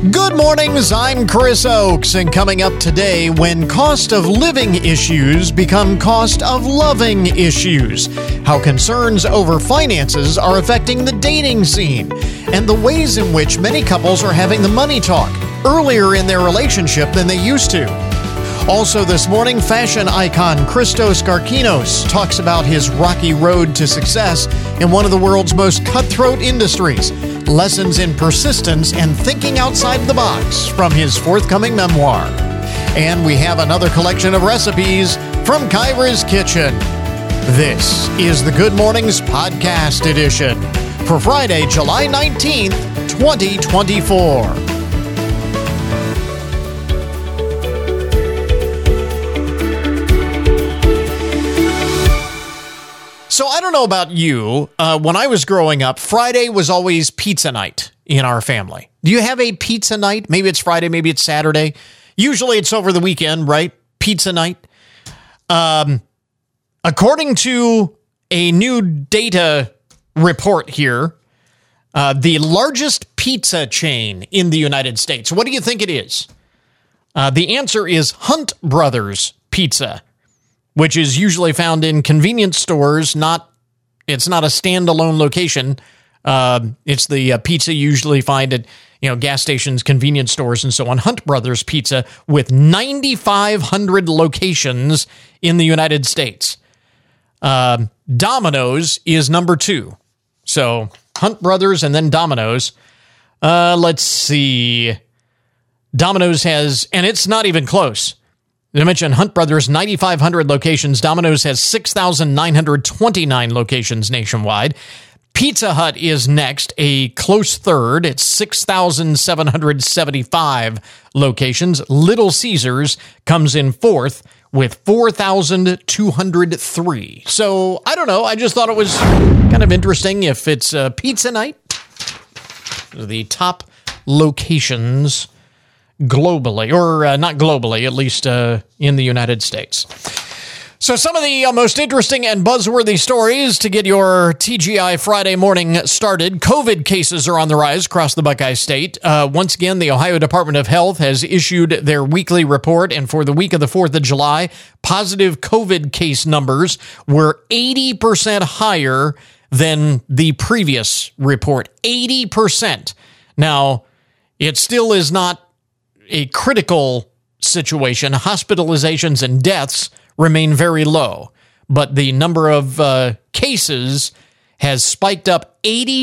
Good mornings, I'm Chris Oakes, and coming up today, when cost of living issues become cost of loving issues, how concerns over finances are affecting the dating scene, and the ways in which many couples are having the money talk earlier in their relationship than they used to. Also this morning, fashion icon Christos Garkinos talks about his rocky road to success in one of the world's most cutthroat industries, lessons in persistence and thinking outside the box from his forthcoming memoir. And we have another collection of recipes from Kyra's Kitchen. This is the Good Mornings Podcast Edition for Friday, July 19th, 2024. So I don't know about you. When I was growing up, Friday was always pizza night in our family. Do you have a pizza night? Maybe it's Friday, maybe it's Saturday. Usually it's over the weekend, right? Pizza night. According to a new data report here, the largest pizza chain in the United States. What do you think it is? The answer is Hunt Brothers Pizza, which is usually found in convenience stores. It's not a standalone location. It's the pizza you usually find at gas stations, convenience stores, and so on. Hunt Brothers Pizza with 9,500 locations in the United States. Domino's is number 2. So Hunt Brothers and then Domino's. Let's see. Domino's has, and it's not even close. I mentioned Hunt Brothers, 9,500 locations. Domino's has 6,929 locations nationwide. Pizza Hut is next, a close third. It's 6,775 locations. Little Caesars comes in fourth with 4,203. So, I don't know. I just thought it was kind of interesting if it's pizza night. The top locations globally, or not globally, at least in the United States. So some of the most interesting and buzzworthy stories to get your TGI Friday morning started. COVID cases are on the rise across the Buckeye State. Once again, the Ohio Department of Health has issued their weekly report, and for the week of the 4th of July, positive COVID case numbers were 80% higher than the previous report. 80%. Now, it still is not a critical situation. Hospitalizations and deaths remain very low, but the number of cases has spiked up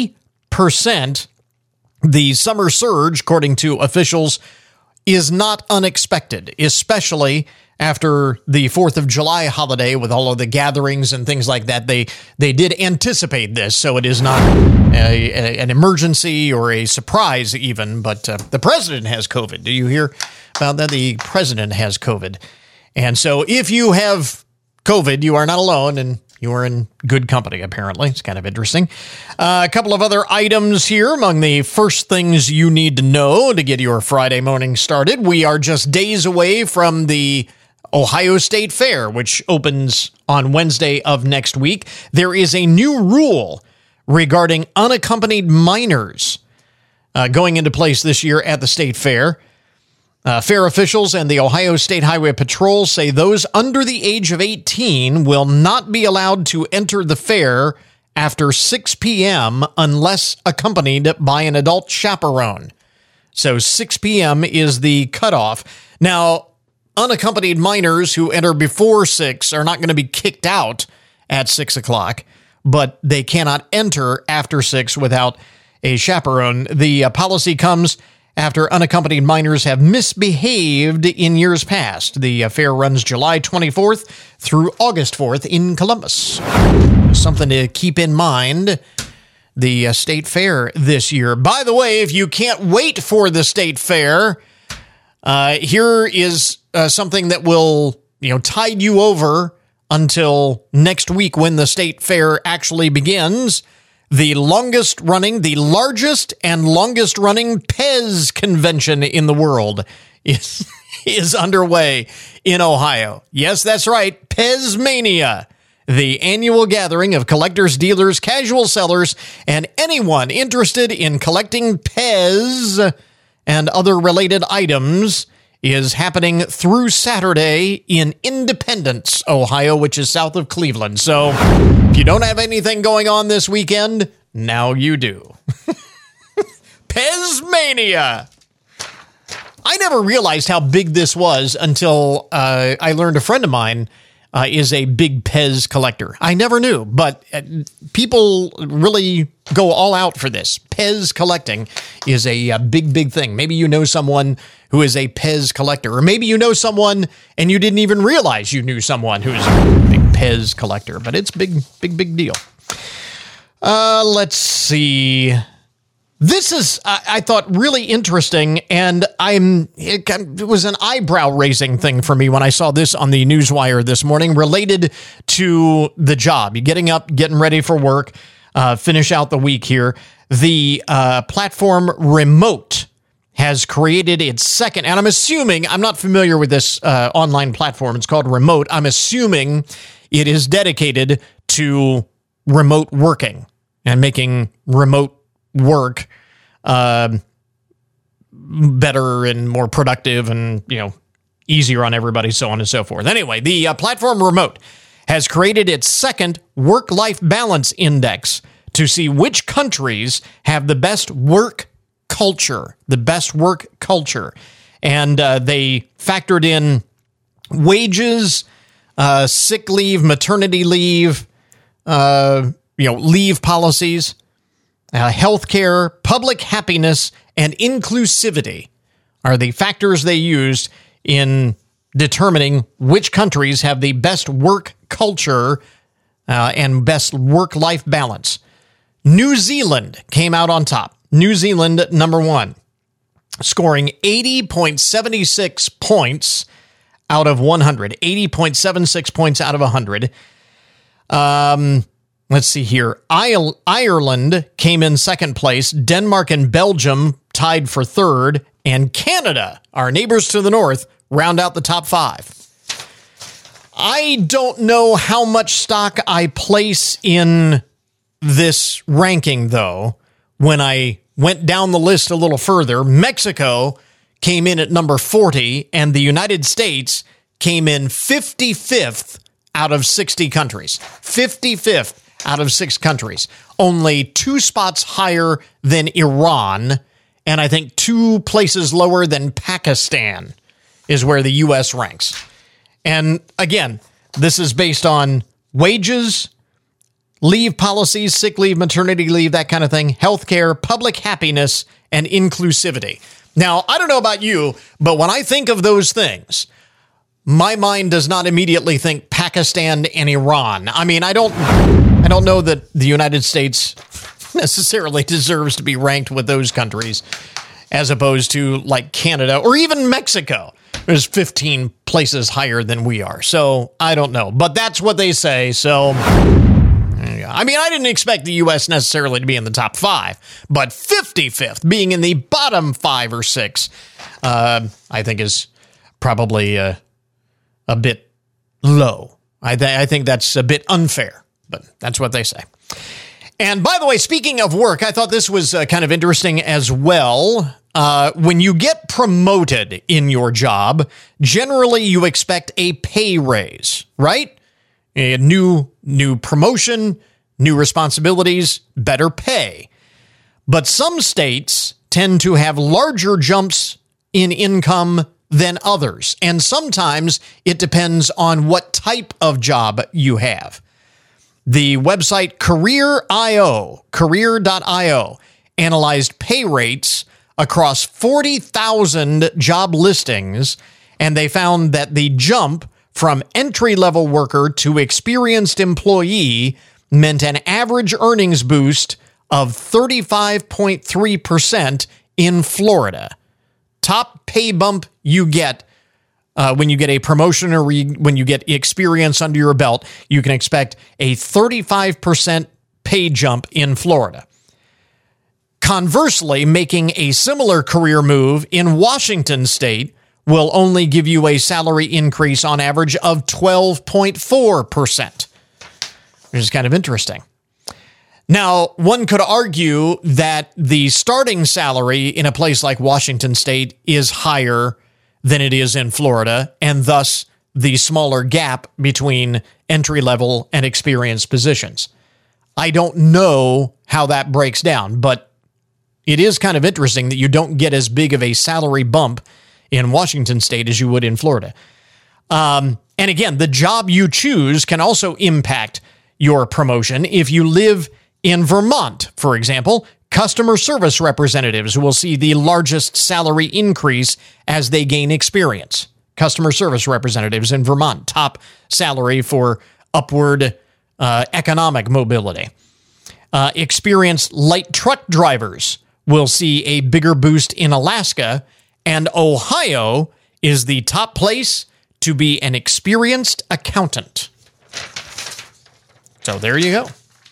80%. The summer surge, according to officials, is not unexpected, especially after the 4th of July holiday with all of the gatherings and things like that. They did anticipate this, so it is not an emergency or a surprise even, but the president has COVID. Do you hear about that? The president has COVID. And so if you have COVID, you are not alone, and you are in good company, apparently. It's kind of interesting. A couple of other items here among the first things you need to know to get your Friday morning started. We are just days away from the Ohio State Fair, which opens on Wednesday of next week. There is a new rule regarding unaccompanied minors going into place this year at the State Fair. Fair officials and the Ohio State Highway Patrol say those under the age of 18 will not be allowed to enter the fair after 6 p.m. unless accompanied by an adult chaperone. So 6 p.m. is the cutoff. Now, unaccompanied minors who enter before 6 are not going to be kicked out at 6 o'clock, but they cannot enter after 6 without a chaperone. The policy comes after unaccompanied minors have misbehaved in years past. The fair runs July 24th through August 4th in Columbus. Something to keep in mind, the State Fair this year. By the way, if you can't wait for the State Fair, here is something that will tide you over until next week when the State Fair actually begins. The largest and longest running Pez convention in the world is underway in Ohio. Yes, that's right. Pez Mania, the annual gathering of collectors, dealers, casual sellers, and anyone interested in collecting Pez and other related items is happening through Saturday in Independence, Ohio, which is south of Cleveland. So if you don't have anything going on this weekend, now you do. Pezmania! I never realized how big this was until I learned a friend of mine is a big Pez collector. I never knew, but people really go all out for this. Pez collecting is a big, big thing. Maybe you know someone who is a Pez collector, or maybe you know someone and you didn't even realize you knew someone who's a big Pez collector, but it's big, big, big deal. Let's see. This is, I thought, really interesting, and it was an eyebrow-raising thing for me when I saw this on the Newswire this morning related to the job. You're getting up, getting ready for work, finish out the week here. The platform Remote has created its second, and I'm not familiar with this online platform. It's called Remote. I'm assuming it is dedicated to remote working and making remote work better and more productive and, easier on everybody, so on and so forth. Anyway, the platform Remote has created its second work-life balance index to see which countries have the best work culture, And they factored in wages, sick leave, maternity leave, leave policies, healthcare, public happiness, and inclusivity are the factors they used in determining which countries have the best work culture and best work-life balance. New Zealand came out on top. New Zealand, number one, scoring 80.76 points out of 100. 80.76 points out of 100. Let's see here. Ireland came in second place. Denmark and Belgium tied for third. And Canada, our neighbors to the north, round out the top five. I don't know how much stock I place in this ranking, though. When I went down the list a little further, Mexico came in at number 40, and the United States came in 55th out of 60 countries. 55th out of 6 countries. Only 2 spots higher than Iran, and I think 2 places lower than Pakistan is where the U.S. ranks. And again, this is based on wages, leave policies, sick leave, maternity leave, that kind of thing, healthcare, public happiness, and inclusivity. Now, I don't know about you, but when I think of those things, my mind does not immediately think Pakistan and Iran. I mean, I don't know that the United States necessarily deserves to be ranked with those countries as opposed to like Canada or even Mexico. There's 15 places higher than we are. So I don't know, but that's what they say. So I mean, I didn't expect the U.S. necessarily to be in the top 5, but 55th being in the bottom 5 or 6, I think is probably a bit low. I think that's a bit unfair, but that's what they say. And by the way, speaking of work, I thought this was kind of interesting as well. When you get promoted in your job, generally you expect a pay raise, right? A new promotion, new responsibilities, better pay. But some states tend to have larger jumps in income than others. And sometimes it depends on what type of job you have. The website Career.io analyzed pay rates across 40,000 job listings, and they found that the jump from entry-level worker to experienced employee meant an average earnings boost of 35.3% in Florida. Top pay bump you get when you get a promotion or when you get experience under your belt, you can expect a 35% pay jump in Florida. Conversely, making a similar career move in Washington state will only give you a salary increase on average of 12.4%, which is kind of interesting. Now, one could argue that the starting salary in a place like Washington State is higher than it is in Florida, and thus the smaller gap between entry-level and experienced positions. I don't know how that breaks down, but it is kind of interesting that you don't get as big of a salary bump in Washington State as you would in Florida. And again, the job you choose can also impact your promotion. If you live in Vermont, for example, customer service representatives will see the largest salary increase as they gain experience. Customer service representatives in Vermont, top salary for upward economic mobility. Experienced light truck drivers will see a bigger boost in Alaska, and Ohio is the top place to be an experienced accountant. So there you go.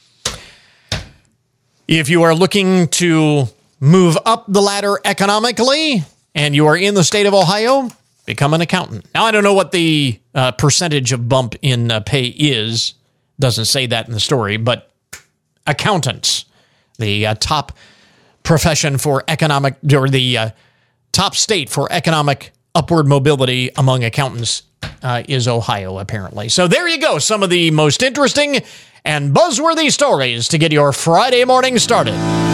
If you are looking to move up the ladder economically and you are in the state of Ohio, become an accountant. Now, I don't know what the percentage of bump in pay is. Doesn't say that in the story, but accountants, the top profession for economic, or the top state for economic upward mobility among accountants is Ohio, apparently. So there you go. Some of the most interesting and buzzworthy stories to get your Friday morning started.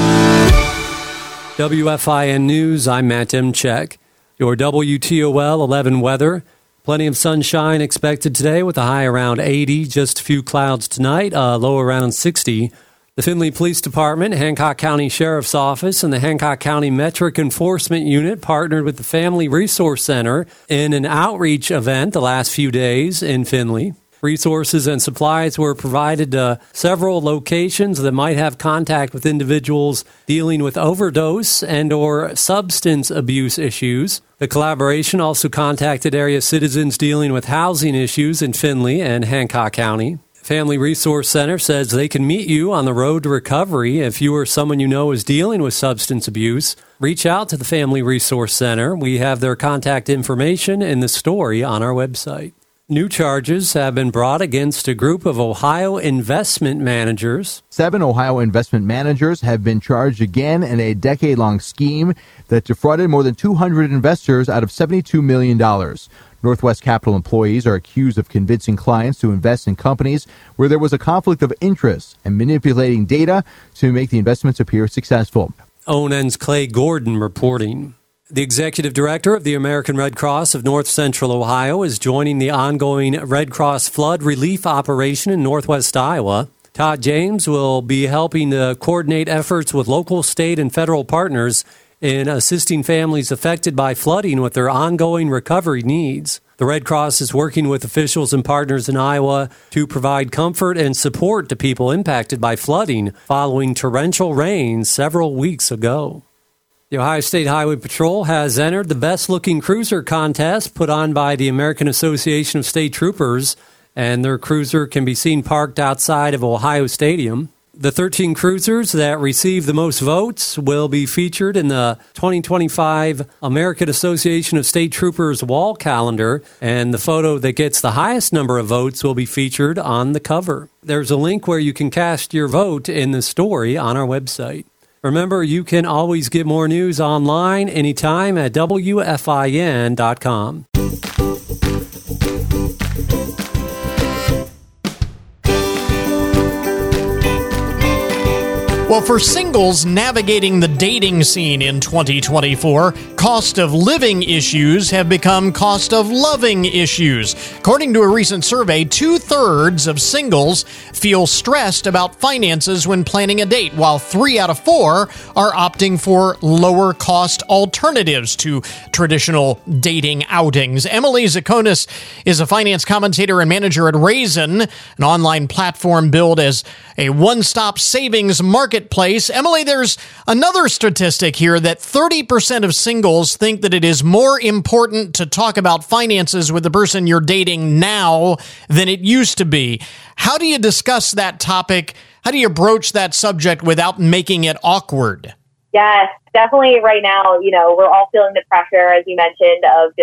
WFIN News, I'm Matt Demchek. Your WTOL 11 weather. Plenty of sunshine expected today with a high around 80. Just a few clouds tonight, low around 60. The Findlay Police Department, Hancock County Sheriff's Office, and the Hancock County Metric Enforcement Unit partnered with the Family Resource Center in an outreach event the last few days in Findlay. Resources and supplies were provided to several locations that might have contact with individuals dealing with overdose and or substance abuse issues. The collaboration also contacted area citizens dealing with housing issues in Findlay and Hancock County. Family Resource Center says they can meet you on the road to recovery. If you or someone you know is dealing with substance abuse, reach out to the Family Resource Center. We have their contact information in the story on our website. New charges have been brought against a group of Ohio investment managers. 7 Ohio investment managers have been charged again in a decade-long scheme that defrauded more than 200 investors out of $72 million. Northwest Capital employees are accused of convincing clients to invest in companies where there was a conflict of interest and manipulating data to make the investments appear successful. ONN's Clay Gordon reporting. The executive director of the American Red Cross of North Central Ohio is joining the ongoing Red Cross flood relief operation in northwest Iowa. Todd James will be helping to coordinate efforts with local, state, and federal partners in assisting families affected by flooding with their ongoing recovery needs. The Red Cross is working with officials and partners in Iowa to provide comfort and support to people impacted by flooding following torrential rains several weeks ago. The Ohio State Highway Patrol has entered the best-looking cruiser contest put on by the American Association of State Troopers, and their cruiser can be seen parked outside of Ohio Stadium. The 13 cruisers that receive the most votes will be featured in the 2025 American Association of State Troopers wall calendar, and the photo that gets the highest number of votes will be featured on the cover. There's a link where you can cast your vote in the story on our website. Remember, you can always get more news online anytime at WFIN.com. Well, for singles navigating the dating scene in 2024, cost of living issues have become cost of loving issues. According to a recent survey, 2/3 of singles feel stressed about finances when planning a date, while 3 out of 4 are opting for lower cost alternatives to traditional dating outings. Emily Zakonis is a finance commentator and manager at Raisin, an online platform billed as a one-stop savings marketplace. Emily, there's another statistic here that 30% of singles think that it is more important to talk about finances with the person you're dating now than it used to be. How do you discuss that topic? How do you broach that subject without making it awkward? Yes, definitely right now, we're all feeling the pressure, as you mentioned, of just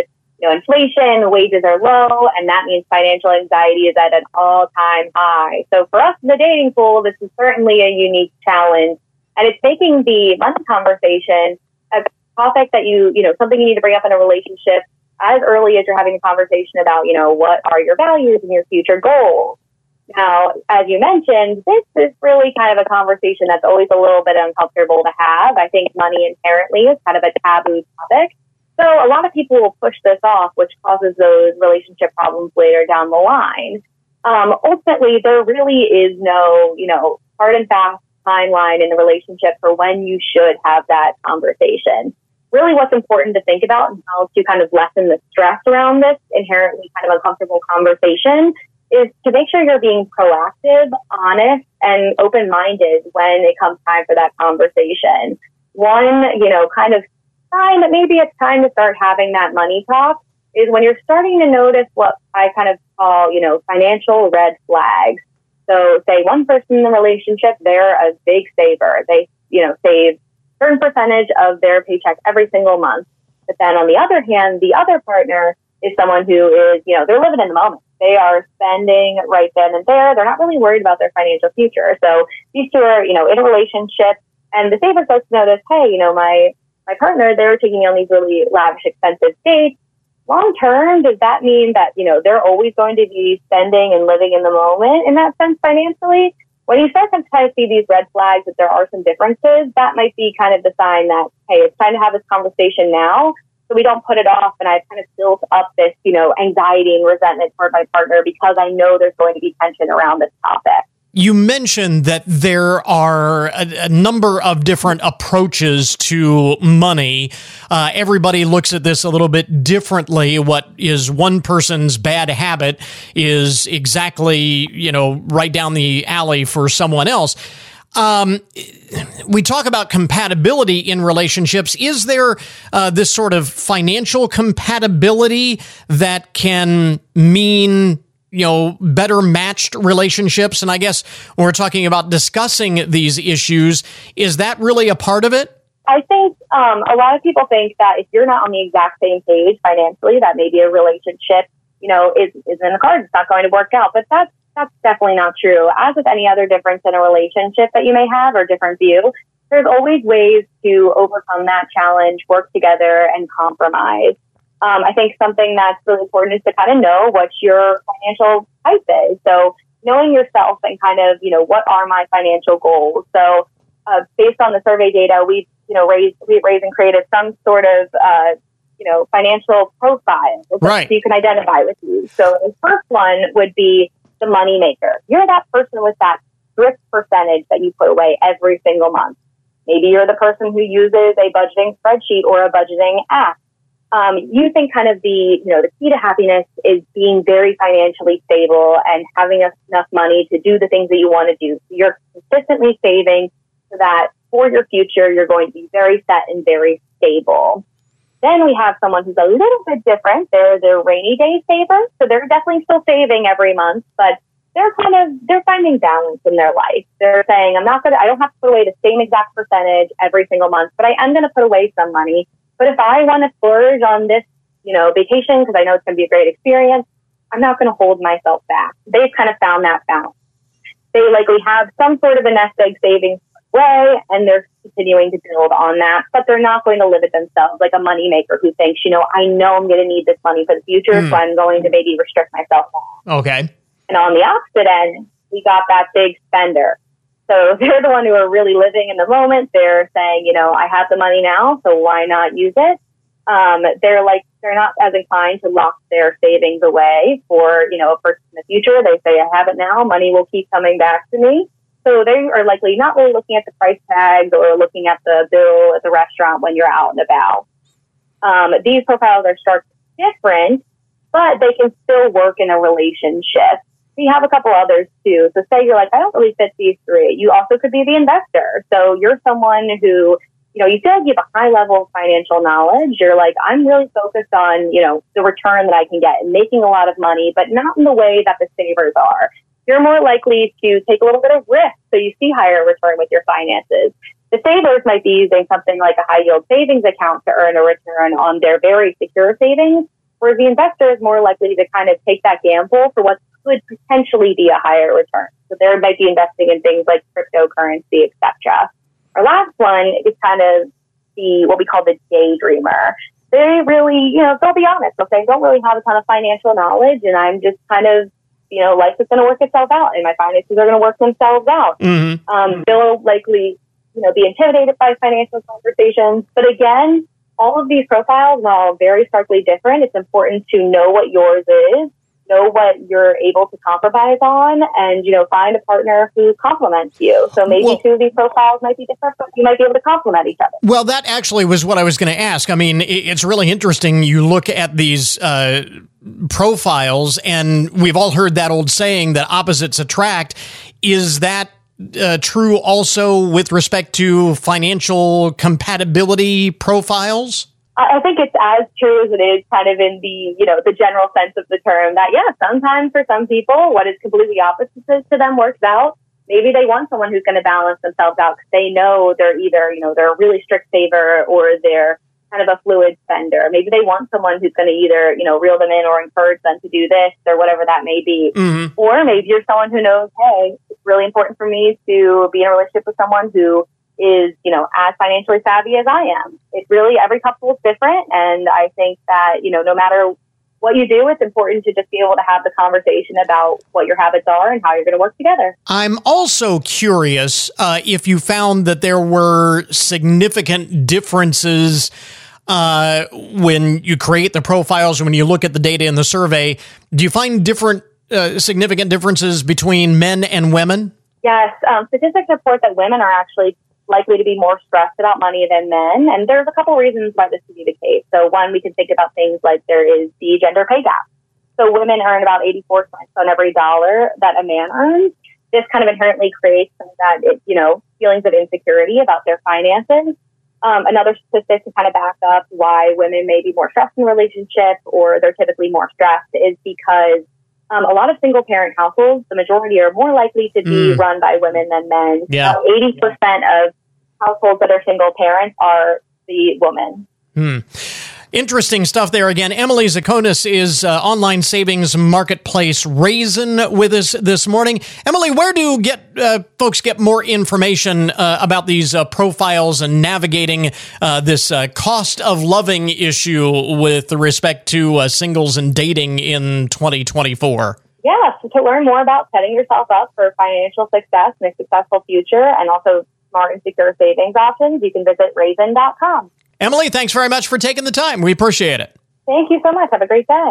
inflation, wages are low, and that means financial anxiety is at an all-time high. So for us in the dating pool, this is certainly a unique challenge. And it's making the money conversation a topic that something you need to bring up in a relationship as early as you're having a conversation about, what are your values and your future goals. Now, as you mentioned, this is really kind of a conversation that's always a little bit uncomfortable to have. I think money inherently is kind of a taboo topic. So a lot of people will push this off, which causes those relationship problems later down the line. Ultimately, there really is no, hard and fast timeline in the relationship for when you should have that conversation. Really what's important to think about and how to kind of lessen the stress around this inherently kind of uncomfortable conversation is to make sure you're being proactive, honest, and open-minded when it comes time for that conversation. One, kind of sign that maybe it's time to start having that money talk is when you're starting to notice what I kind of call, financial red flags. So say one person in the relationship, they're a big saver. They, save a certain percentage of their paycheck every single month. But then on the other hand, the other partner is someone who is, they're living in the moment. They are spending right then and there. They're not really worried about their financial future. So these two are, in a relationship, and the saver starts to notice, hey, my partner, they're taking on these really lavish, expensive dates. Long term, does that mean that, they're always going to be spending and living in the moment in that sense financially? When you start to kind of see these red flags that there are some differences, that might be kind of the sign that, hey, it's time to have this conversation now so we don't put it off. And I've kind of built up this, anxiety and resentment toward my partner because I know there's going to be tension around this topic. You mentioned that there are a number of different approaches to money. Everybody looks at this a little bit differently. What is one person's bad habit is exactly, right down the alley for someone else. We talk about compatibility in relationships. Is there this sort of financial compatibility that can mean better matched relationships? And I guess when we're talking about discussing these issues, is that really a part of it? I think a lot of people think that if you're not on the exact same page financially, that maybe a relationship, is in the cards. It's not going to work out. But that's definitely not true. As with any other difference in a relationship that you may have or different view, there's always ways to overcome that challenge, work together, and compromise. I think something that's really important is to kind of know what your financial type is. So knowing yourself and kind of, what are my financial goals? So based on the survey data, we've raised and created some sort of, financial profile right, so you can identify with you. So the first one would be the money maker. You're that person with that strict percentage that you put away every single month. Maybe you're the person who uses a budgeting spreadsheet or a budgeting app. You think kind of the key to happiness is being very financially stable and having enough money to do the things that you want to do. So you're consistently saving so that for your future, you're going to be very set and very stable. Then we have someone who's a little bit different. They're the rainy day saver. So they're definitely still saving every month, but they're finding balance in their life. They're saying, I don't have to put away the same exact percentage every single month, but I am going to put away some money. But if I want to splurge on this, vacation, because I know it's going to be a great experience, I'm not going to hold myself back. They've kind of found that balance. They likely have some sort of a nest egg savings way, and they're continuing to build on that, but they're not going to live it themselves like a money maker who thinks, I know I'm going to need this money for the future, so I'm going to maybe restrict myself. Okay. And on the opposite end, we got that big spender. So they're the one who are really living in the moment. They're saying, I have the money now, so why not use it? They're not as inclined to lock their savings away for, a person in the future. They say, I have it now. Money will keep coming back to me. So they are likely not really looking at the price tags or looking at the bill at the restaurant when you're out and about. These profiles are stark different, but they can still work in a relationship. We have a couple others too. So say you're like, I don't really fit these three. You also could be the investor. So you're someone who, you feel like you have a high level of financial knowledge. You're like, I'm really focused on, the return that I can get and making a lot of money, but not in the way that the savers are. You're more likely to take a little bit of risk so you see higher return with your finances. The savers might be using something like a high yield savings account to earn a return on their very secure savings, whereas the investor is more likely to kind of take that gamble for what could potentially be a higher return. So they might be investing in things like cryptocurrency, etc. Our last one is kind of what we call the daydreamer. They really, they'll be honest. They'll say, I don't really have a ton of financial knowledge, and I'm just kind of, life is going to work itself out, and my finances are going to work themselves out. Mm-hmm. They'll likely, be intimidated by financial conversations. But again, all of these profiles are all very starkly different. It's important to know what yours is, know what you're able to compromise on, and, find a partner who complements you. So maybe two of these profiles might be different, but you might be able to complement each other. Well, that actually was what I was going to ask. I mean, it's really interesting. You look at these profiles, and we've all heard that old saying that opposites attract. Is that true also with respect to financial compatibility profiles? I think it's as true as it is kind of in the, the general sense of the term that, sometimes for some people, what is completely opposite to them works out. Maybe they want someone who's going to balance themselves out because they know they're either, they're a really strict saver or they're kind of a fluid spender. Maybe they want someone who's going to either, reel them in or encourage them to do this or whatever that may be. Mm-hmm. Or maybe you're someone who knows, hey, it's really important for me to be in a relationship with someone who is, as financially savvy as I am. It really, every couple is different. And I think that, no matter what you do, it's important to just be able to have the conversation about what your habits are and how you're going to work together. I'm also curious if you found that there were significant differences when you create the profiles and when you look at the data in the survey. Do you find significant differences between men and women? Yes. Statistics report that women are actually likely to be more stressed about money than men. And there's a couple reasons why this could be the case. So one, we can think about things like there is the gender pay gap. So women earn about 84 cents on every dollar that a man earns. This kind of inherently creates some of that, feelings of insecurity about their finances. Another statistic to kind of back up why women may be more stressed in relationships or they're typically more stressed is because a lot of single-parent households, the majority are more likely to be run by women than men. Yeah. So 80% of households that are single parents are the woman. Interesting stuff there again. Emily Zakonis is online savings marketplace Raisin with us this morning. Emily, where do folks get more information about these profiles and navigating this cost of loving issue with respect to singles and dating in 2024? Yeah, so to learn more about setting yourself up for financial success and a successful future and also smart and secure savings options, you can visit raisin.com. Emily, thanks very much for taking the time. We appreciate it. Thank you so much. Have a great day.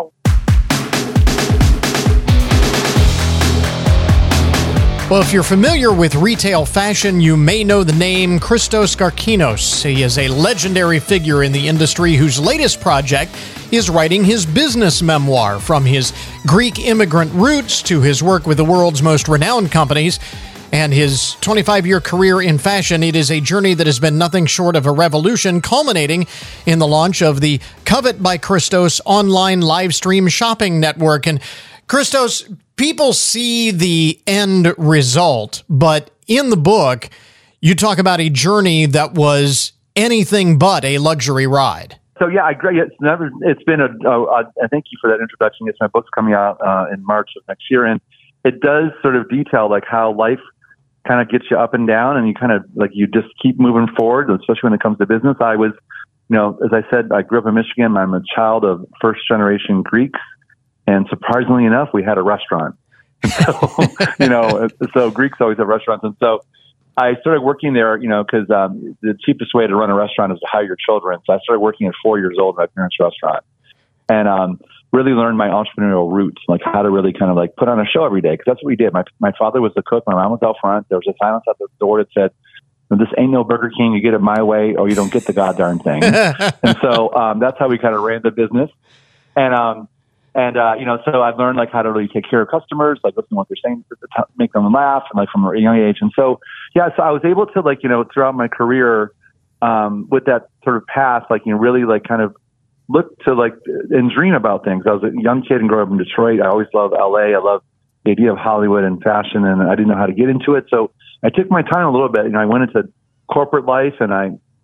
Well, if you're familiar with retail fashion, you may know the name Christos Garkinos. He is a legendary figure in the industry whose latest project is writing his business memoir. From his Greek immigrant roots to his work with the world's most renowned companies and his 25-year career in fashion, it is a journey that has been nothing short of a revolution, culminating in the launch of the Covet by Christos online live stream shopping network. And Christos, people see the end result, but in the book, you talk about a journey that was anything but a luxury ride. So yeah, I agree. It's been thank you for that introduction. It's my book's coming out in March of next year, and it does sort of detail like how life kind of gets you up and down, and you kind of like you just keep moving forward, especially when it comes to business. I was, as I said, I grew up in Michigan. I'm a child of first generation Greeks, and surprisingly enough, we had a restaurant. So so Greeks always have restaurants, and so I started working there, because the cheapest way to run a restaurant is to hire your children. So I started working at 4 years old in my parents' restaurant, and really learned my entrepreneurial roots, like how to really kind of like put on a show every day. Because that's what we did. My father was the cook. My mom was out front. There was a silence at the door that said, "This ain't no Burger King. You get it my way, or you don't get the goddamn thing." And so that's how we kind of ran the business. And so I've learned like how to really take care of customers, like listen to what they're saying, to make them laugh, and like from a young age. And so, yeah, so I was able to like, throughout my career, with that sort of path, like, really like kind of look to like and dream about things. I was a young kid and grew up in Detroit. I always loved LA. I loved the idea of Hollywood and fashion, and I didn't know how to get into it. So I took my time a little bit. I went into corporate life, and I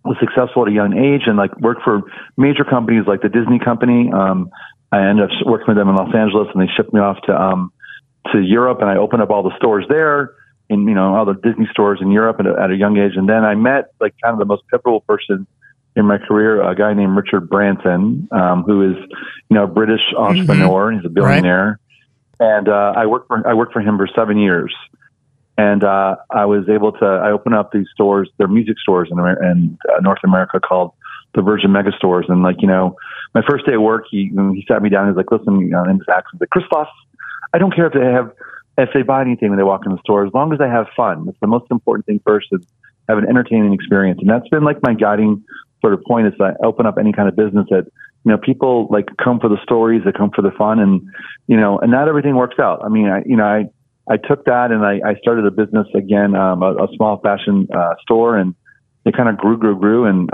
was successful at a young age and like worked for major companies like the Disney company. I ended up working with them in Los Angeles, and they shipped me off to Europe, and I opened up all the stores there, in all the Disney stores in Europe at a young age. And then I met like kind of the most pivotal person in my career, a guy named Richard Branson, who is a British entrepreneur. He's a billionaire, and I worked for him for 7 years. And I was able to. I opened up these stores, they're music stores in North America called the Virgin Megastores. And my first day at work, he sat me down. He's like, "Listen," in his accent, like, "Christoph, I don't care if they buy anything when they walk in the store, as long as they have fun. That's the most important thing first, is have an entertaining experience." And that's been like my guiding sort of point, is that I open up any kind of business that people like come for the stories, they come for the fun, and and not everything works out. I mean, I took that and I started a business again, a small fashion store, and it kind of grew. And,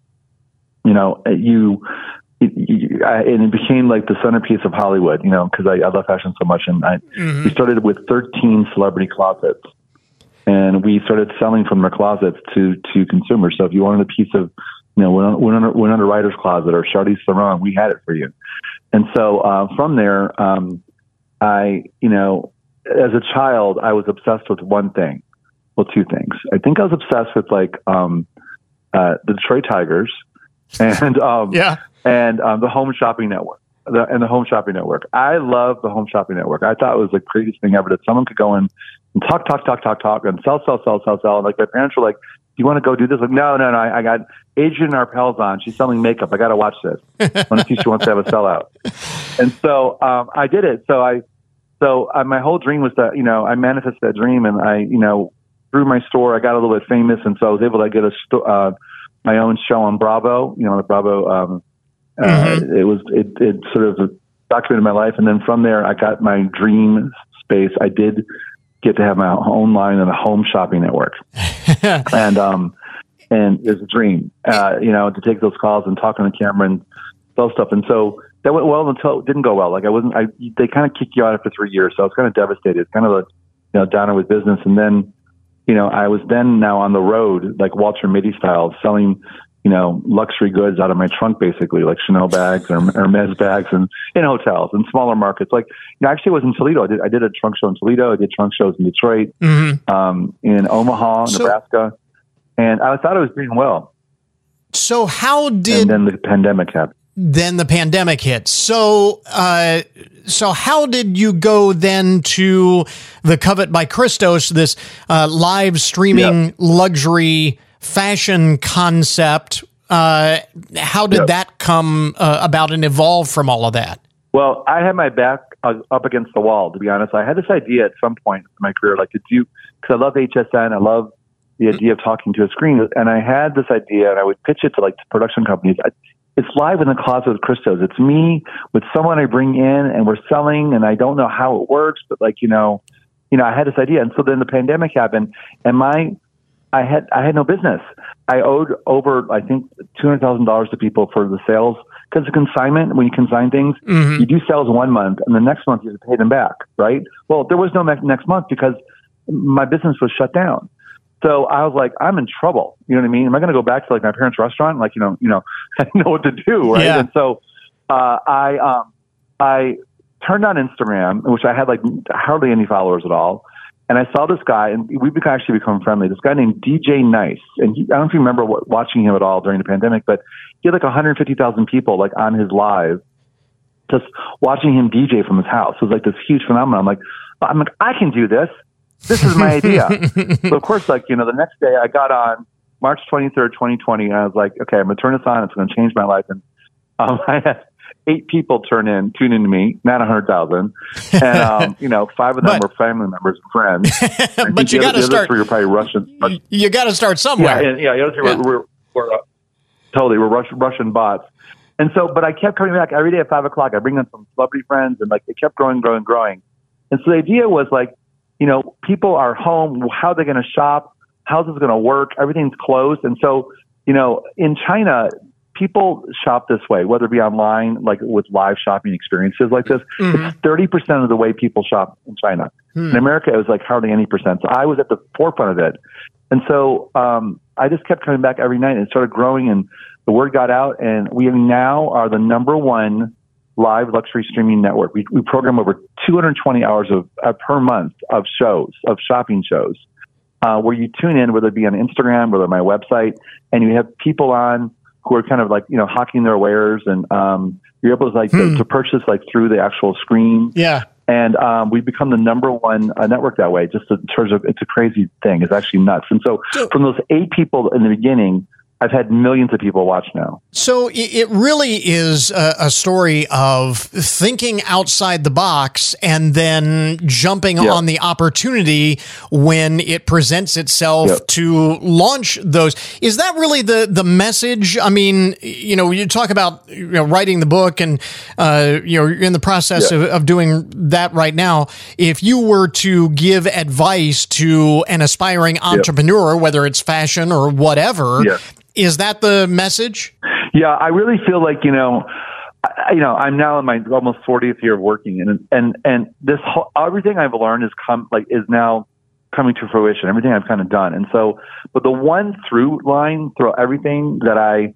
it became like the centerpiece of Hollywood, because I love fashion so much. And we started with 13 celebrity closets, and we started selling from their closets to consumers. So if you wanted a piece of, Winona Ryder's closet or Charlize Theron, we had it for you. And so from there, as a child, I was obsessed with one thing. Well, two things. I think I was obsessed with the Detroit Tigers and the Home Shopping Network. The Home Shopping Network. I love the Home Shopping Network. I thought it was the craziest thing ever, that someone could go in and talk and sell. And like my parents were like, "Do you want to go do this?" Like, no. I got Adrienne Arpels on. She's selling makeup. I got to watch this. I want to see if she wants to have a sellout. And so I did it. So my whole dream was that, I manifested that dream, and I, through my store, I got a little bit famous. And so I was able to get my own show on Bravo, the Bravo, it sort of documented my life. And then from there, I got my dream space. I did get to have my own line in the Home Shopping Network. And it was a dream, to take those calls and talk on the camera and sell stuff. And so that went well until it didn't go well. Like they kind of kick you out after 3 years. So I was kind of devastated, kind of downer with business. And then, I was then now on the road, like Walter Mitty style, selling, luxury goods out of my trunk, basically, like Chanel bags or Hermes bags, and in hotels and smaller markets. Like, actually, I was in Toledo. I did a trunk show in Toledo. I did trunk shows in Detroit, in Omaha, Nebraska, and I thought I was doing well. So and then the pandemic happened. Then the pandemic hit. So how did you go then to the Covet by Christos, this live streaming luxury fashion concept? How did that come about and evolve from all of that? Well, I had my back up against the wall, to be honest. I had this idea at some point in my career, like to do, because I love HSN, I love the idea of talking to a screen, and I had this idea, and I would pitch it to production companies. It's live in the closet with Christos. It's me with someone I bring in, and we're selling, and I don't know how it works, but I had this idea. And so then the pandemic happened, and I had no business. I owed over, I think, $200,000 to people for the sales, because the consignment, when you consign things, you do sales 1 month, and the next month you have to pay them back, right? Well, there was no next month because my business was shut down. So I was like, I'm in trouble. You know what I mean? Am I going to go back to my parents' restaurant? I know what to do, right? Yeah. And so I turned on Instagram, which I had hardly any followers at all. And I saw this guy, and we actually become friendly. This guy named DJ Nice, and I don't know if you remember watching him at all during the pandemic, but he had 150,000 people on his live, just watching him DJ from his house. It was this huge phenomenon. I'm like, I can do this. This is my idea. So of course, the next day I got on March 23rd, 2020, and I was like, okay, I'm going to turn this on. It's going to change my life. And I had 8 people tune into me, not 100,000. And, 5 of them were family members and friends. But you got to start. 3 were probably Russian. You got to start somewhere. Yeah, the other 3 were Russian bots. And so, but I kept coming back every day at 5 o'clock. I bring in some celebrity friends, and it kept growing. And so the idea was people are home. How are they going to shop? How's this going to work? Everything's closed. And so, in China, people shop this way, whether it be online, with live shopping experiences like this. It's 30% of the way people shop in China. In America, it was hardly any percent. So I was at the forefront of it. And so I just kept coming back every night, and it started growing, and the word got out, and we now are the number one live luxury streaming network. We program over 220 hours per month of shopping shows, where you tune in, whether it be on Instagram, whether my website, and you have people on who are kind of like, hawking their wares, and you're able to to purchase like through the actual screen. Yeah. And we've become the number one network that way, just in terms of, it's a crazy thing. It's actually nuts. And so from those 8 people in the beginning, I've had millions of people watch now. So it really is a story of thinking outside the box and then jumping on the opportunity when it presents itself to launch those. Is that really the message? I mean, you talk about writing the book, and you're in the process of doing that right now. If you were to give advice to an aspiring entrepreneur, whether it's fashion or whatever, is that the message? Yeah, I really feel like, I'm now in my almost 40th year of working, and this whole, everything I've learned is now coming to fruition. Everything I've kind of done, and so, but the one through line through everything that I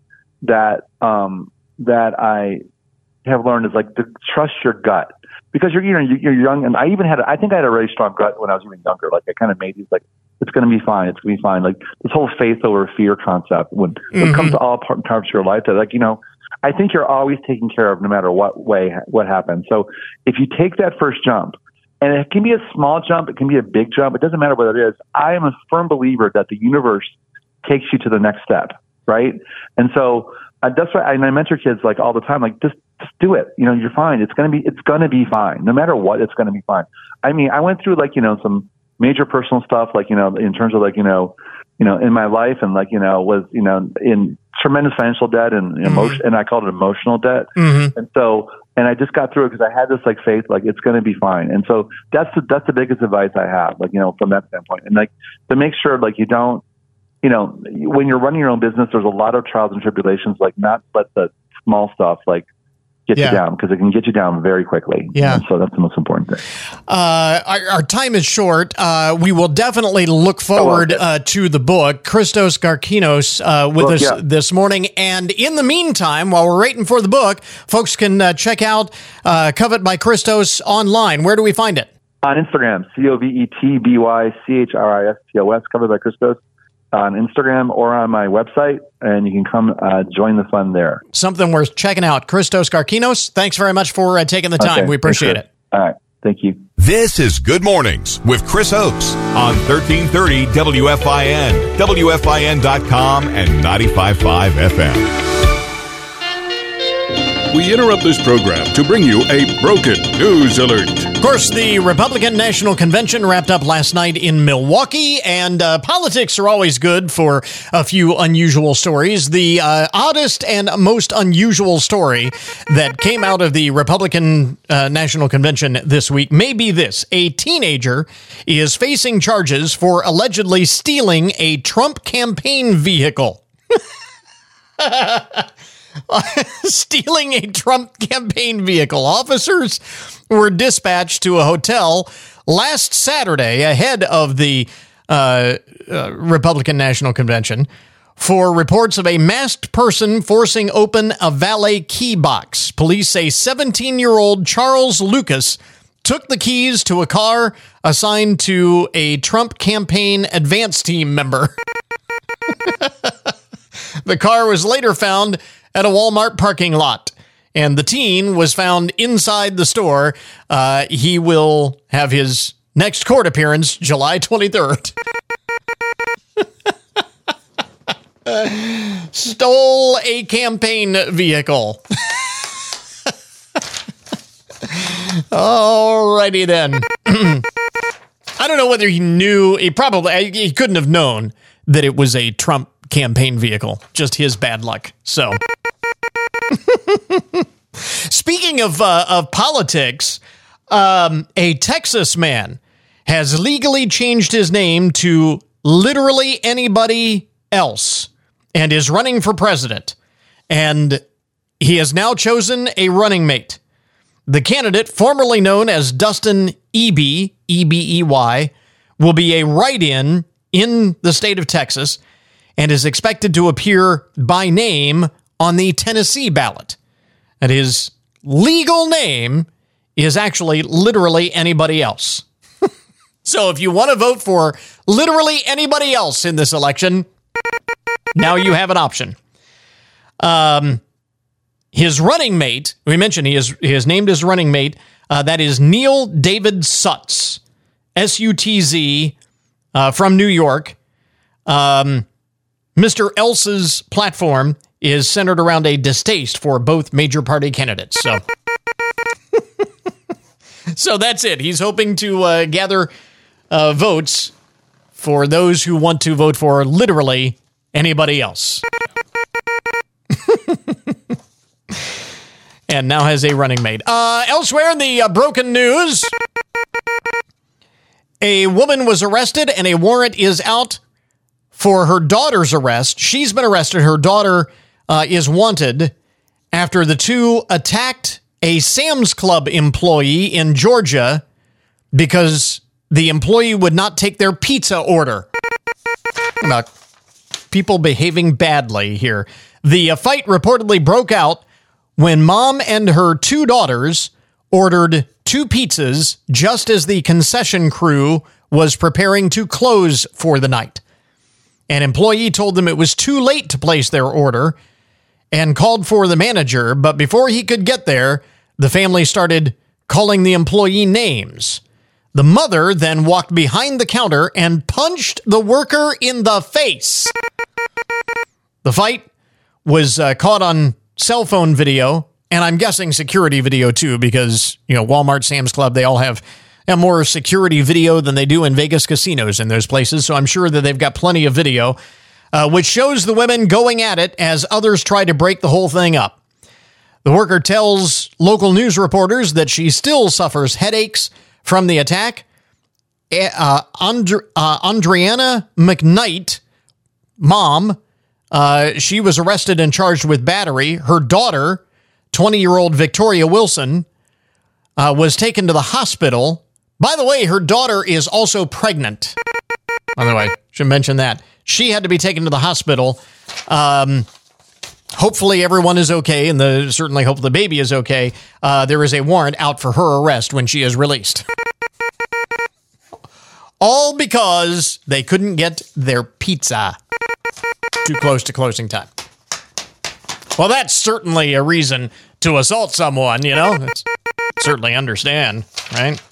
have learned is like to trust your gut, because you're young, and I think I had a really strong gut when I was even younger. Like I kind of made these like, it's going to be fine. It's going to be fine. Like this whole faith over fear concept when it comes to all parts of your life, that like, I think you're always taken care of no matter what happens. So if you take that first jump, and it can be a small jump, it can be a big jump, it doesn't matter what it is. I am a firm believer that the universe takes you to the next step. Right. And so that's why I mentor kids like all the time, like just do it. You're fine. It's going to be fine. No matter what, it's going to be fine. I mean, I went through like, some major personal stuff, like, in terms of like, in my life, and like, was, in tremendous financial debt and emotion, and I called it emotional debt. And so, and I just got through it because I had this like faith, like it's going to be fine. And so that's the biggest advice I have, like, from that standpoint, and like to make sure like you don't, when you're running your own business, there's a lot of trials and tribulations, like not let the small stuff like get you down, because it can get you down very quickly. Yeah. And so that's the most important thing. Our time is short. We will definitely look forward to the book. Christos Garkinos with us this morning. And in the meantime, while we're waiting for the book, folks can check out Covet by Christos online. Where do we find it? On Instagram, COVETBYCHRISTOS, Covet by Christos. On Instagram or on my website, and you can come join the fun there. Something worth checking out. Christos Garkinos, thanks very much for taking the time. Okay, we appreciate it. All right. Thank you. This is Good Mornings with Chris Oakes on 1330 WFIN, WFIN.com, and 95.5 FM. We interrupt this program to bring you a broken news alert. Of course, the Republican National Convention wrapped up last night in Milwaukee, and politics are always good for a few unusual stories. The oddest and most unusual story that came out of the Republican National Convention this week may be this. A teenager is facing charges for allegedly stealing a Trump campaign vehicle. Stealing a Trump campaign vehicle. Officers were dispatched to a hotel last Saturday ahead of the Republican National Convention for reports of a masked person forcing open a valet key box. Police say 17-year-old Charles Lucas took the keys to a car assigned to a Trump campaign advance team member. The car was later found at a Walmart parking lot, and the teen was found inside the store. He will have his next court appearance July 23rd. Stole a campaign vehicle. Alrighty then. I don't know whether he knew. He couldn't have known that it was a Trump campaign vehicle. Just his bad luck. So, speaking of politics, a Texas man has legally changed his name to literally anybody else and is running for president. And he has now chosen a running mate. The candidate, formerly known as Dustin Ebey, E-B-E-Y, will be a write-in the state of Texas. and is expected to appear by name on the Tennessee ballot. And his legal name is actually literally anybody else. So if you want to vote for literally anybody else in this election, now you have an option. His running mate, we mentioned he is named his running mate, that is Neil David Sutz, S-U-T-Z, from New York. Mr. Else's platform is centered around a distaste for both major party candidates. So, so that's it. He's hoping to gather votes for those who want to vote for literally anybody else. And now has a running mate. Elsewhere in the broken news, a woman was arrested and a warrant is out for her daughter's arrest. She's been arrested. Her daughter is wanted after the two attacked a Sam's Club employee in Georgia because the employee would not take their pizza order. About people behaving badly here. The fight reportedly broke out when mom and her two daughters ordered 2 pizzas just as the concession crew was preparing to close for the night. An employee told them it was too late to place their order and called for the manager, but before he could get there, the family started calling the employee names. The mother then walked behind the counter and punched the worker in the face. The fight was caught on cell phone video, and I'm guessing security video too, because, you know, Walmart, Sam's Club, they all have more security video than they do in Vegas casinos in those places, so I'm sure that they've got plenty of video, which shows the women going at it as others try to break the whole thing up. The worker tells local news reporters that she still suffers headaches from the attack. Andriana McKnight, mom, she was arrested and charged with battery. Her daughter, 20-year-old Victoria Wilson, was taken to the hospital. By the way, her daughter is also pregnant. By the way, should mention that. She had to be taken to the hospital. Hopefully everyone is okay, and certainly hope the baby is okay. There is a warrant out for her arrest when she is released. All because they couldn't get their pizza too close to closing time. Well, that's certainly a reason to assault someone, you know? That's certainly understand, right?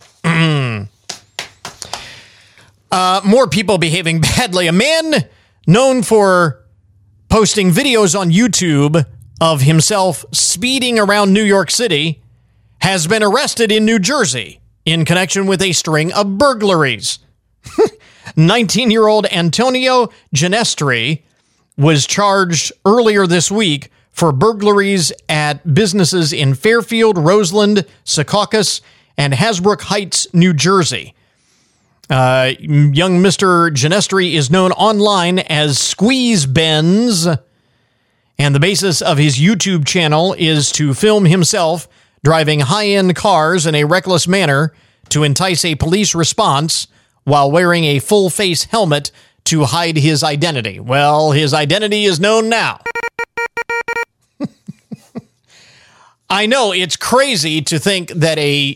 More people behaving badly. A man known for posting videos on YouTube of himself speeding around New York City has been arrested in New Jersey in connection with a string of burglaries. 19-year-old Antonio Ginestri was charged earlier this week for burglaries at businesses in Fairfield, Roseland, Secaucus, and Hasbrook Heights, New Jersey. Young Mr. Ginestri is known online as Squeeze Benz, and the basis of his YouTube channel is to film himself driving high-end cars in a reckless manner to entice a police response while wearing a full-face helmet to hide his identity. Well, his identity is known now. I know it's crazy to think that a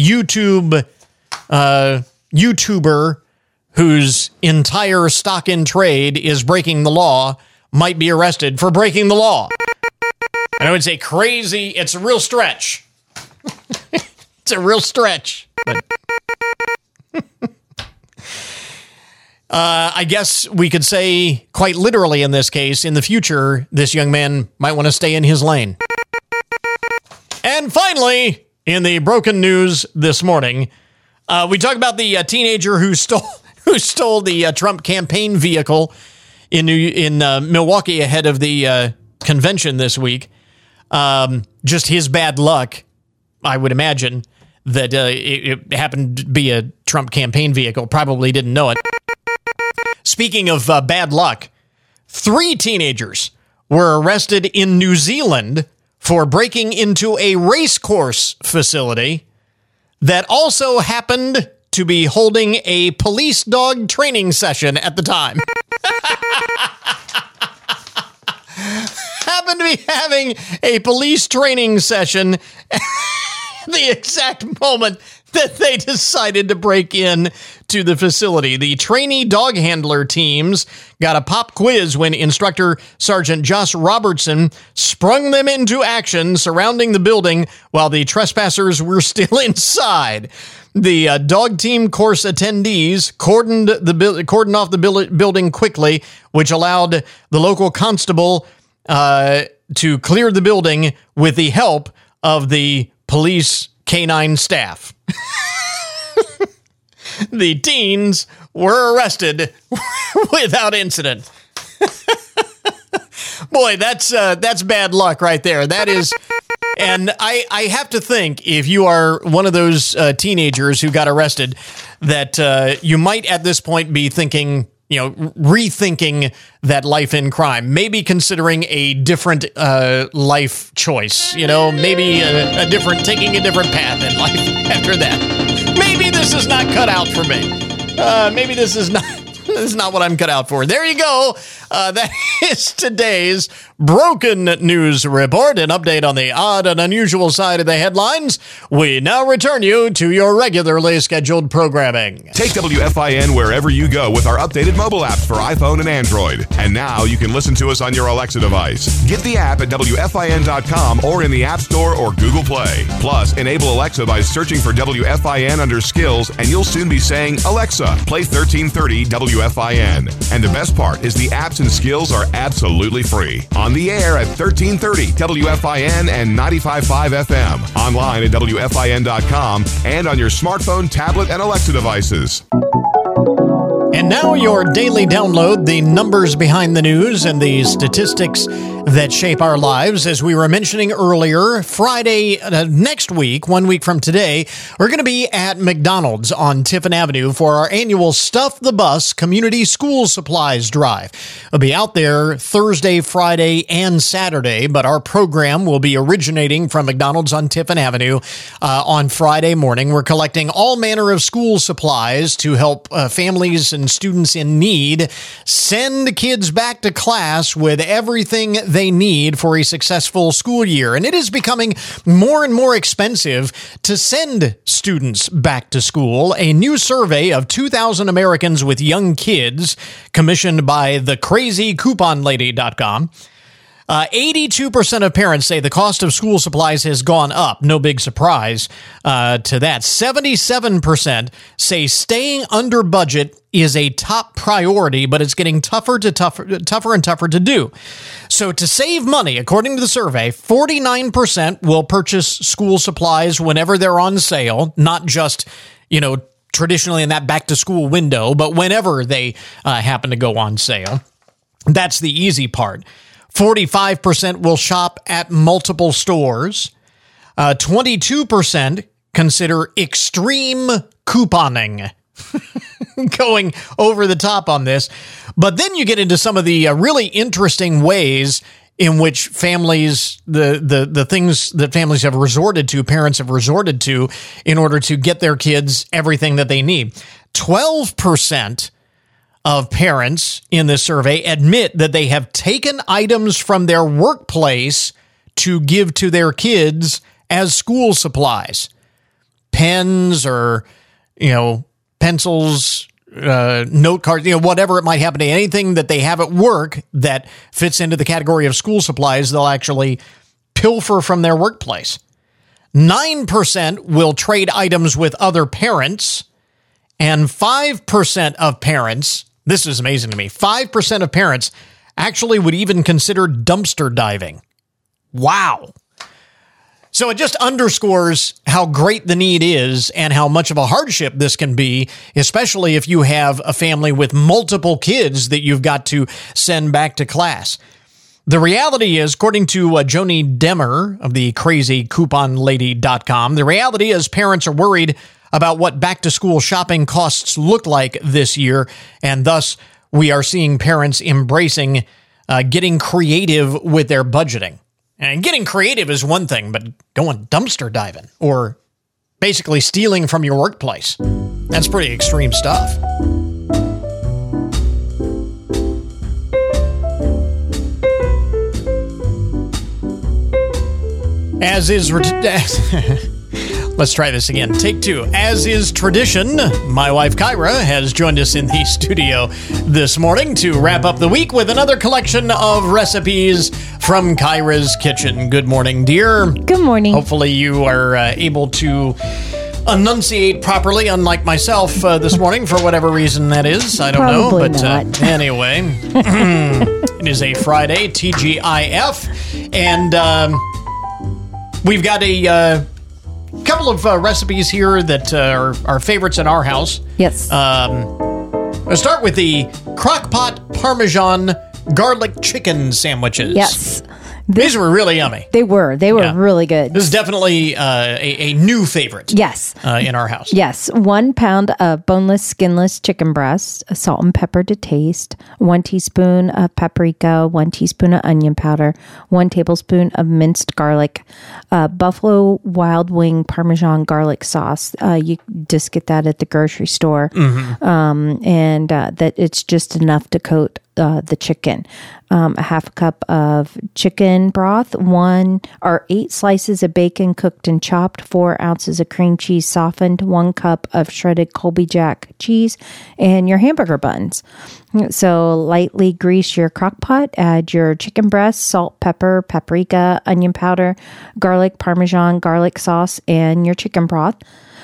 YouTuber whose entire stock in trade is breaking the law might be arrested for breaking the law. I know it's a real stretch. It's a real stretch. But I guess we could say quite literally in this case, in the future, this young man might want to stay in his lane. And finally, in the broken news this morning, we talk about the teenager who stole the Trump campaign vehicle in Milwaukee ahead of the convention this week. Just his bad luck, I would imagine, that it happened to be a Trump campaign vehicle. Probably didn't know it. Speaking of bad luck, 3 teenagers were arrested in New Zealand for breaking into a race course facility that also happened to be holding a police dog training session at the time. happened to be having a police training session the exact moment that they decided to break in to the facility. The trainee dog handler teams got a pop quiz when instructor Sergeant Josh Robertson sprung them into action surrounding the building while the trespassers were still inside. The dog team course attendees cordoned off the building quickly, which allowed the local constable to clear the building with the help of the police canine staff. The teens were arrested without incident. Boy, that's bad luck right there. That is, and I have to think, if you are one of those teenagers who got arrested, that you might at this point be thinking, rethinking that life in crime, maybe considering a different life choice, maybe taking a different path in life after that. Maybe this is not cut out for me. Maybe this is not what I'm cut out for. There you go. That is today's Broken News Report, an update on the odd and unusual side of the headlines. We now return you to your regularly scheduled programming. Take WFIN wherever you go with our updated mobile apps for iPhone and Android. And now you can listen to us on your Alexa device. Get the app at WFIN.com or in the App Store or Google Play. Plus, enable Alexa by searching for WFIN under Skills, and you'll soon be saying, Alexa, play 1330 WFIN. And the best part is the apps and skills are absolutely free. On the air at 1330 WFIN and 95.5 FM. Online at WFIN.com and on your smartphone, tablet, and Alexa devices. And now your daily download, the numbers behind the news and the statistics that shape our lives. As we were mentioning earlier, Friday next week, 1 week from today, we're going to be at McDonald's on Tiffin Avenue for our annual Stuff the Bus Community School Supplies Drive. We'll be out there Thursday, Friday, and Saturday, but our program will be originating from McDonald's on Tiffin Avenue on Friday morning. We're collecting all manner of school supplies to help families and students in need send kids back to class with everything they need for a successful school year. And it is becoming more and more expensive to send students back to school. A new survey of 2,000 Americans with young kids, commissioned by thecrazycouponlady.com, 82% of parents say the cost of school supplies has gone up. No big surprise to that. 77% say staying under budget is a top priority, but it's getting tougher and tougher to do. So to save money, according to the survey, 49% will purchase school supplies whenever they're on sale, not just, traditionally in that back to school window, but whenever they happen to go on sale. That's the easy part. 45% will shop at multiple stores. 22% consider extreme couponing. Going over the top on this. But then you get into some of the really interesting ways in which families, the things that families have resorted to, parents have resorted to in order to get their kids everything that they need. 12% of parents in this survey admit that they have taken items from their workplace to give to their kids as school supplies. Pens or, pencils, note cards, whatever it might happen to, anything that they have at work that fits into the category of school supplies, they'll actually pilfer from their workplace. 9% will trade items with other parents, and 5% of parents, this is amazing to me, 5% of parents actually would even consider dumpster diving. Wow. So it just underscores how great the need is and how much of a hardship this can be, especially if you have a family with multiple kids that you've got to send back to class. The reality is, according to Joni Demmer of the CrazyCouponLady.com, the reality is parents are worried about what back-to-school shopping costs look like this year, and thus we are seeing parents embracing getting creative with their budgeting. And getting creative is one thing, but going dumpster diving or basically stealing from your workplace, that's pretty extreme stuff. As is... Let's try this again. Take two. As is tradition, my wife Kyra has joined us in the studio this morning to wrap up the week with another collection of recipes from Kyra's Kitchen. Good morning, dear. Good morning. Hopefully you are able to enunciate properly, unlike myself this morning, for whatever reason that is. I don't know. Probably But not. Anyway, it is a Friday, TGIF, and we've got a... couple of recipes here that are our favorites in our house. Yes. Let's start with the Crock-Pot Parmesan garlic chicken sandwiches. Yes. These were really yummy. They were. They were Yeah. really good. This is definitely a new favorite. Yes. In our house. Yes. 1 pound of boneless, skinless chicken breast, salt and pepper to taste, 1 teaspoon of paprika, 1 teaspoon of onion powder, 1 tablespoon of minced garlic, Buffalo Wild Wing Parmesan garlic sauce. You just get that at the grocery store. And that it's just enough to coat the chicken. A half a cup of chicken broth, 8 slices of bacon cooked and chopped, 4 ounces of cream cheese softened, 1 cup of shredded Colby Jack cheese, and your hamburger buns. So lightly grease your crock pot, add your chicken breast, salt, pepper, paprika, onion powder, garlic, Parmesan, garlic sauce, and your chicken broth.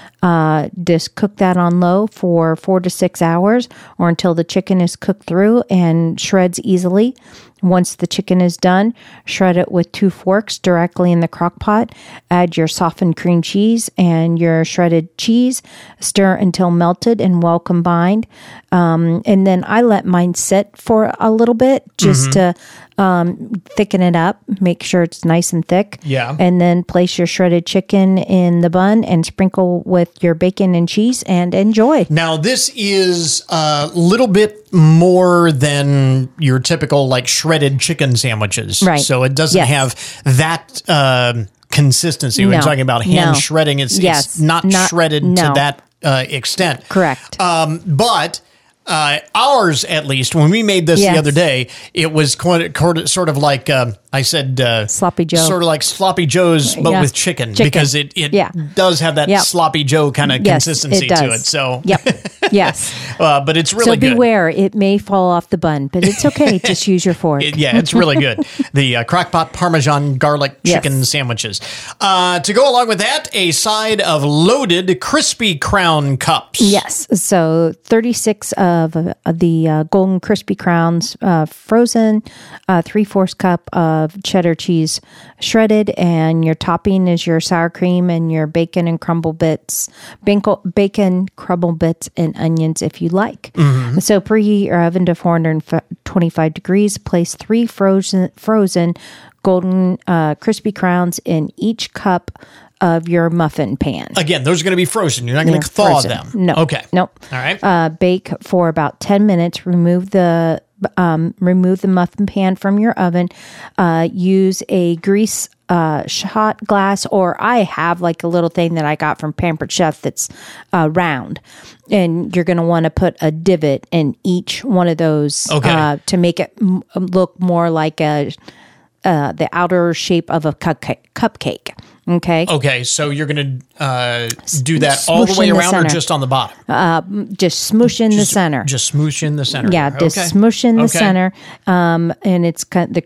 Just cook that on low for 4 to 6 hours or until the chicken is cooked through and shreds easily. Once the chicken is done, shred it with 2 forks directly in the crock pot. Add your softened cream cheese and your shredded cheese. Stir until melted and well combined. And then I let mine sit for a little bit just to thicken it up, make sure it's nice and thick. Yeah. And then place your shredded chicken in the bun and sprinkle with your bacon and cheese and enjoy. Now, this is a little bit more than your typical, like, shredded chicken sandwiches. Right. So it doesn't Yes. have that consistency. When No. you're talking about hand No. shredding, it's Yes. not shredded to No. that extent. Correct. But ours, at least, when we made this Yes. the other day, it was sort of like I said, Sloppy Joe. sort of like Sloppy Joe's, but Yeah. with chicken, Chicken. because it Yeah. does have that Yep. Sloppy Joe kind of Yes, consistency it does. to it. So, Yep. Yes. but it's really So good. beware, it may fall off the bun, but it's okay. Just use your fork. Yeah, it's really good. The Crock-Pot Parmesan garlic Yes. chicken sandwiches. To go along with that, a side of loaded crispy crown cups. Yes. So 36 of the golden crispy crowns frozen, 3/4 cup of cheddar cheese shredded, and your topping is your sour cream and your bacon and crumble bits, bacon crumble bits and onions if you like. So preheat your oven to 425 degrees. Place 3 frozen golden crispy crowns in each cup of your muffin pan. Again, those are going to be frozen. You're not going Yeah, to thaw frozen. them. No. Okay. Nope. All right. Bake for about 10 minutes. Remove the muffin pan from your oven. Use a grease shot glass, or I have like a little thing that I got from Pampered Chef that's round, and you're going to want to put a divot in each one of those to make it look more like the outer shape of a cupcake. Okay. Okay, so you're going to do that all the Smoosh way in the around or center. just on the bottom? Just smoosh in the center. Just smoosh in the center. Yeah, there. just Okay. smoosh in the Okay. center, and it's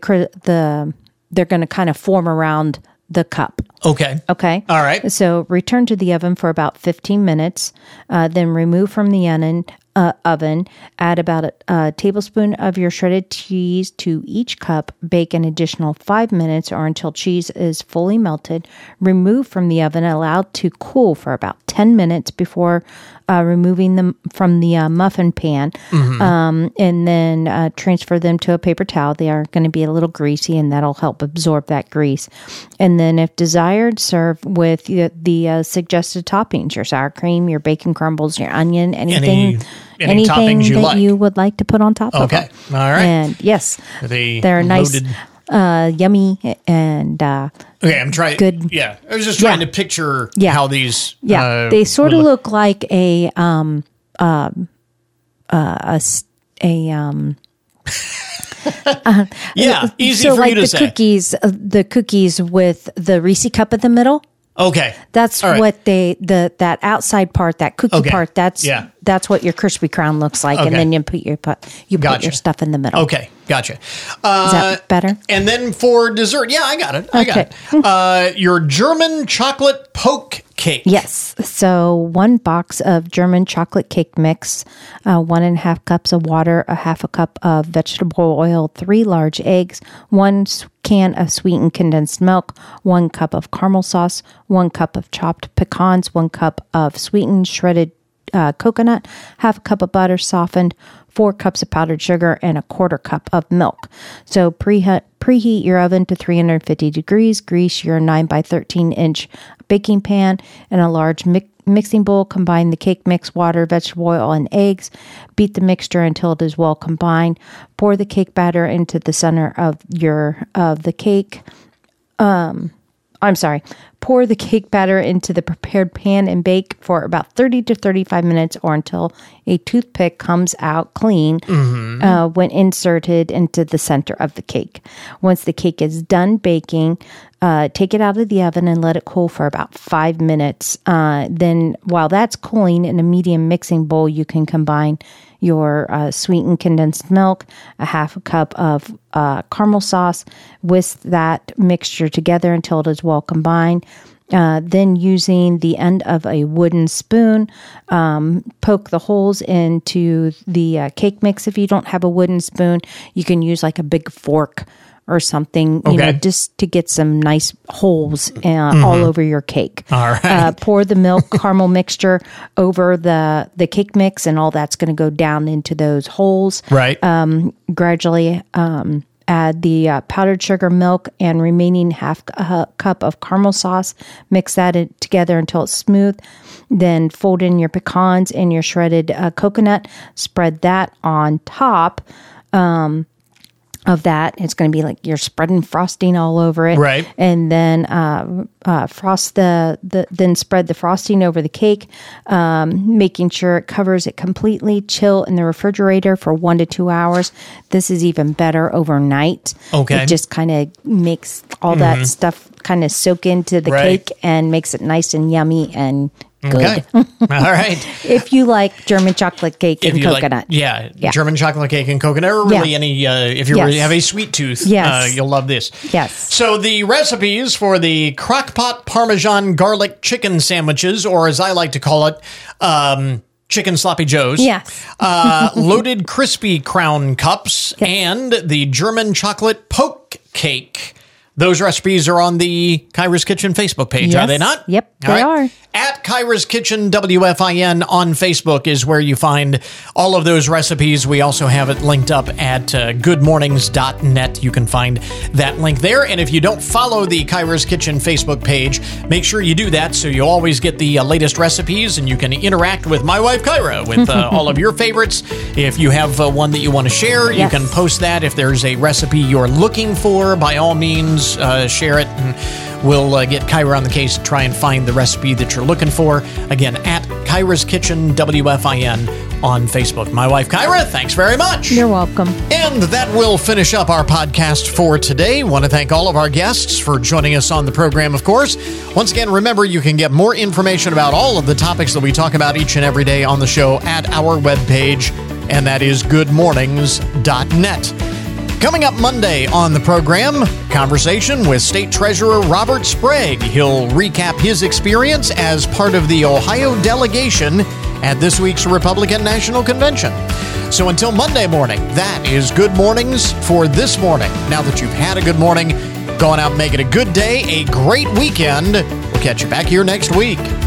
they're going to kind of form around the cup. Okay. Okay. All right. So return to the oven for about 15 minutes. Then remove from the oven. Add about a tablespoon of your shredded cheese to each cup. Bake an additional 5 minutes or until cheese is fully melted. Remove from the oven. Allow to cool for about 10 minutes before removing them from the muffin pan. And then transfer them to a paper towel. They are going to be a little greasy, and that'll help absorb that grease. And then, if desired, serve with the suggested toppings: your sour cream, your bacon crumbles, your onion, anything toppings you that like. you would like to put on top of Okay. them. All right. And yes, The they're nice, loaded- yummy, and Okay, I'm trying. good. Yeah, I was just trying Yeah. to picture Yeah. how these. they sort would of look like Yeah, easy so for like you to the say. the cookies with the Reese cup in the middle. Okay. That's All right. what that outside part, that cookie Okay. part, that's what your crispy crown looks like. Okay. And then you put your stuff in the middle. Okay, gotcha. Is that better? And then for dessert, I got it. I got it. Your German chocolate poke cake. Yes. So 1 box of German chocolate cake mix, 1.5 cups of water, a half a cup of vegetable oil, 3 large eggs, 1 can of sweetened condensed milk, 1 cup of caramel sauce, 1 cup of chopped pecans, 1 cup of sweetened shredded coconut, half a cup of butter softened, 4 cups of powdered sugar, and a 1/4 cup of milk. So preheat your oven to 350 degrees. Grease your 9 by 13 inch baking pan. In a large mixing bowl, combine the cake mix, water, vegetable oil, and eggs. Beat the mixture until it is well combined. Pour the cake batter into the center of the cake. Pour the cake batter into the prepared pan and bake for about 30 to 35 minutes or until a toothpick comes out clean when inserted into the center of the cake. Once the cake is done baking, take it out of the oven and let it cool for about 5 minutes. Then while that's cooling, in a medium mixing bowl, you can combine your sweetened condensed milk, a half a cup of caramel sauce, whisk that mixture together until it is well combined. Then using the end of a wooden spoon, poke the holes into the cake mix. If you don't have a wooden spoon, you can use like a big fork or something, just to get some nice holes all over your cake. All right. Pour the milk caramel mixture over the cake mix, and all that's going to go down into those holes. Right. Gradually add the powdered sugar, milk, and remaining half a cup of caramel sauce. Mix that together until it's smooth. Then fold in your pecans and your shredded coconut. Spread that on top of that. It's going to be like you're spreading frosting all over it. Right. And then then spread the frosting over the cake, making sure it covers it completely. Chill in the refrigerator for 1 to 2 hours. This is even better overnight. Okay. It just kind of makes all that stuff kind of soak into the cake and makes it nice and yummy and good. Okay. All right. If you like German chocolate cake and coconut. German chocolate cake and coconut, or really any, if you have a sweet tooth, you'll love this. Yes. So the recipes for the crockpot Parmesan garlic chicken sandwiches, or as I like to call it, chicken sloppy joes. Yes. Loaded crispy crown cups, and the German chocolate poke cake. Those recipes are on the Kyra's Kitchen Facebook page, are they not? Yep, they are. At Kyra's Kitchen WFIN on Facebook is where you find all of those recipes. We also have it linked up at goodmornings.net. You can find that link there. And if you don't follow the Kyra's Kitchen Facebook page, make sure you do that so you always get the latest recipes and you can interact with my wife Kyra with all of your favorites. If you have one that you want to share, you can post that. If there's a recipe you're looking for, by all means, share it, and we'll get Kyra on the case to try and find the recipe that you're looking for. Again, at Kyra's Kitchen WFIN on Facebook. My wife Kyra, thanks very much. You're welcome. And that will finish up our podcast for today. Want to thank all of our guests for joining us on the program, of course. Once again, remember, you can get more information about all of the topics that we talk about each and every day on the show at our webpage, and that is goodmornings.net. Coming up Monday on the program, conversation with State Treasurer Robert Sprague. He'll recap his experience as part of the Ohio delegation at this week's Republican National Convention. So until Monday morning, that is Good Mornings for this morning. Now that you've had a good morning, go on out and make it a good day, a great weekend. We'll catch you back here next week.